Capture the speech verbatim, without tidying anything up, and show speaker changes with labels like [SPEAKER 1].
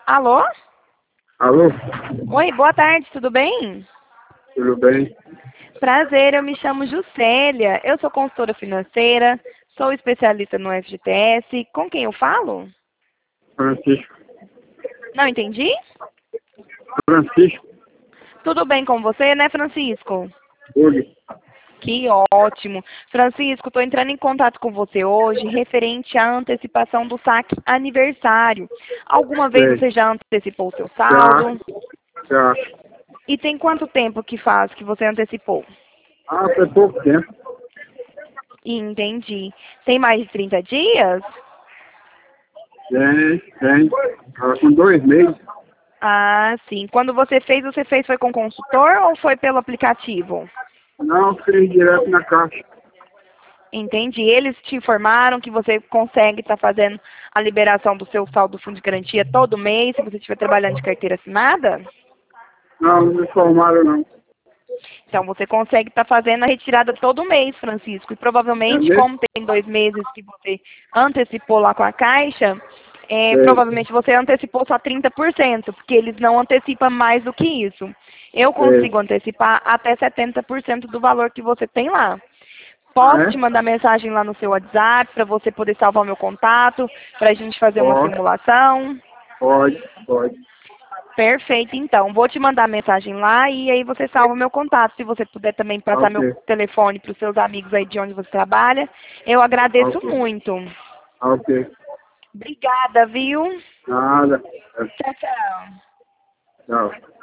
[SPEAKER 1] Alô?
[SPEAKER 2] Alô?
[SPEAKER 1] Oi, boa tarde, tudo bem?
[SPEAKER 2] Tudo bem?
[SPEAKER 1] Prazer, eu me chamo Juscelia, eu sou consultora financeira, sou especialista no F G T S. Com quem eu falo?
[SPEAKER 2] Francisco.
[SPEAKER 1] Não entendi?
[SPEAKER 2] Francisco.
[SPEAKER 1] Tudo bem com você, né, Francisco?
[SPEAKER 2] Tudo.
[SPEAKER 1] Que ótimo. Francisco, estou entrando em contato com você hoje referente à antecipação do saque aniversário. Alguma vez
[SPEAKER 2] Sei.
[SPEAKER 1] você já antecipou o seu
[SPEAKER 2] Já.
[SPEAKER 1] saldo?
[SPEAKER 2] Já.
[SPEAKER 1] E tem quanto tempo que faz que você antecipou?
[SPEAKER 2] Ah, foi pouco tempo.
[SPEAKER 1] Entendi. Tem mais de trinta dias?
[SPEAKER 2] Tem, tem. Tava com dois meses.
[SPEAKER 1] Ah, sim. Quando você fez, você fez foi com consultor ou foi pelo aplicativo?
[SPEAKER 2] Não, fiz direto na caixa.
[SPEAKER 1] Entendi. Eles te informaram que você consegue estar fazendo a liberação do seu saldo do fundo de garantia todo mês, se você estiver trabalhando de carteira assinada?
[SPEAKER 2] Não, não me informaram não.
[SPEAKER 1] Então, você consegue estar fazendo a retirada todo mês, Francisco. E
[SPEAKER 2] É
[SPEAKER 1] provavelmente,
[SPEAKER 2] mesmo?
[SPEAKER 1] como tem dois meses que você antecipou lá com a Caixa, é,
[SPEAKER 2] Sei.
[SPEAKER 1] provavelmente você antecipou só trinta por cento, porque eles não antecipam mais do que isso. Eu
[SPEAKER 2] Sei.
[SPEAKER 1] consigo antecipar até setenta por cento do valor que você tem lá.
[SPEAKER 2] Ah,
[SPEAKER 1] Posso te
[SPEAKER 2] é?
[SPEAKER 1] mandar mensagem lá no seu WhatsApp para você poder salvar o meu contato, para a gente fazer uma
[SPEAKER 2] Pode,
[SPEAKER 1] simulação?
[SPEAKER 2] pode, pode.
[SPEAKER 1] Perfeito, então. Vou te mandar mensagem lá e aí você salva o meu contato. Se você puder também passar meu
[SPEAKER 2] Ok,
[SPEAKER 1] telefone para os seus amigos aí de onde você trabalha, eu agradeço
[SPEAKER 2] ok,
[SPEAKER 1] muito.
[SPEAKER 2] ok.
[SPEAKER 1] Obrigada, viu?
[SPEAKER 2] Nada. É,
[SPEAKER 1] Tchau, tchau.
[SPEAKER 2] tchau.